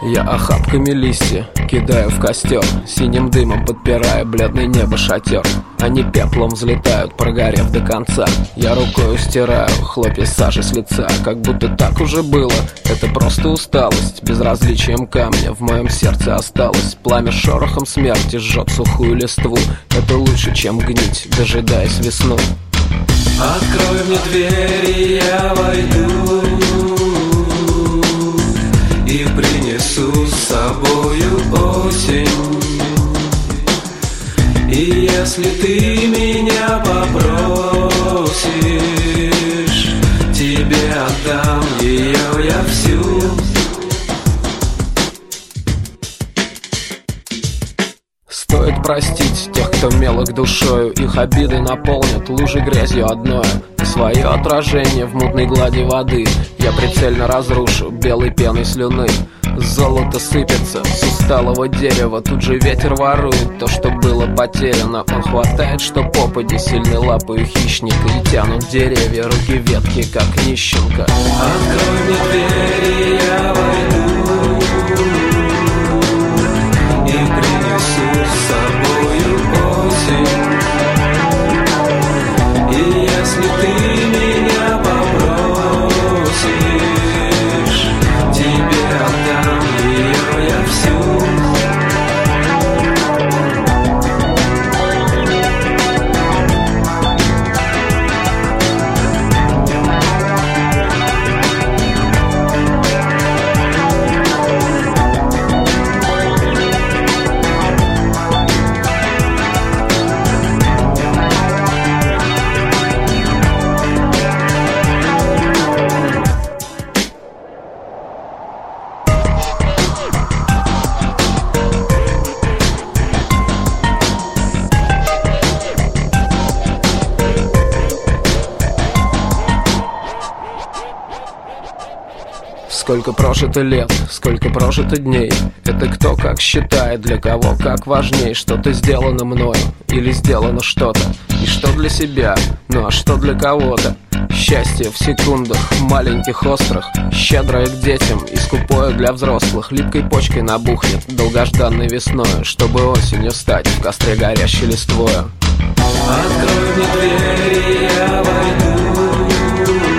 Я охапками листья кидаю в костер, синим дымом подпирая бледное небо шатер. Они пеплом взлетают, прогорев до конца. Я рукою стираю хлопья сажи с лица, как будто так уже было. Это просто усталость, безразличием камня в моем сердце осталось. Пламя шорохом смерти жжет сухую листву. Это лучше, чем гнить, дожидаясь весну. Открой мне дверь, и я войду, и принесу с собою осень. И если ты меня попросишь, тебе отдам ее я всю. Стоит простить тех, кто мелок душою. Их обиды наполнят лужи грязью одною. И свое отражение в мутной глади воды я прицельно разрушу белой пеной слюны. Золото сыпется с усталого дерева, тут же ветер ворует то, что было потеряно. Он хватает, что попади, сильной лапою хищника, и тянут деревья, руки ветки, как нищенка. Открой мне дверь, и я войду, и принесу с собою осень. И если ты меня попросишь, тебе отдам ее я всю. Сколько прожито лет, сколько прожито дней. Это кто как считает, для кого как важней. Что-то сделано мною или сделано что-то. И что для себя, ну а что для кого-то. Счастье в секундах, маленьких острых, щедрое к детям и скупое для взрослых. Липкой почкой набухнет долгожданной весною, чтобы осенью стать в костре горящей листвою. Открой мне дверь, и я войду,